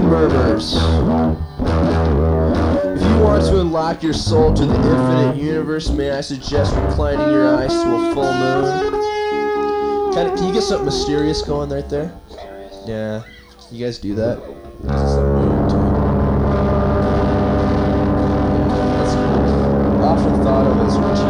murmurs. If you want to unlock your soul to the infinite universe, may I suggest reclining your eyes to a full moon? Can you get something mysterious going right there? Yeah. You guys do that? That's often thought of as